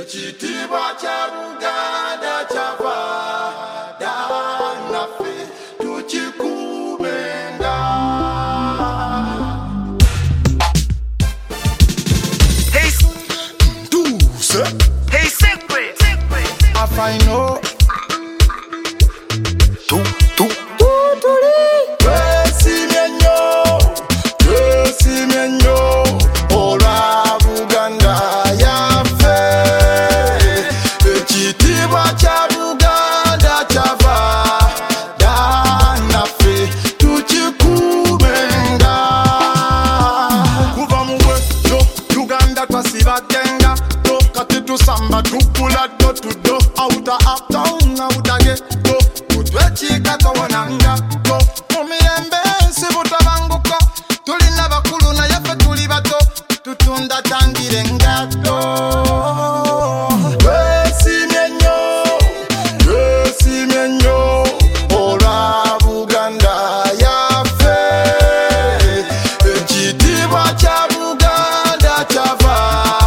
ekitiibwa kya Buganda kyava naffe tukikuumenga. Hey, secret. I find out. Samba tukula do to do outa uptown outa ghetto utwechika tobonanga go mumiyembe sibuta banguko tulina bakulu na yafe tuli bato tutunda tangire ngato wesimyenyo ora Buganda yafe ekitiibwa kya Buganda kyava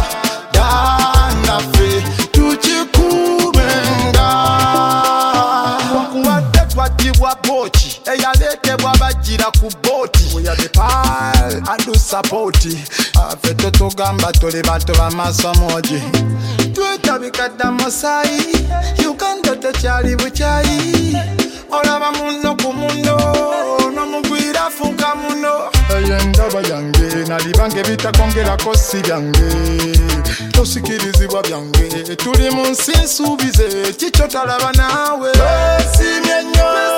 bochi eyaleetebwa bajjira ku booti oyadepal adu sapoti afe totugamba tuli bantu bamasomoji twetabikadda musayi Uganda tekyali bukyayi olaba muno ku muno nomugwira funka muno eyendaba yange nalibange bitakongerako si byange tosikirizibwa byange tuli mu nsi nsuubize kikyo talaba naawe wesimyenyo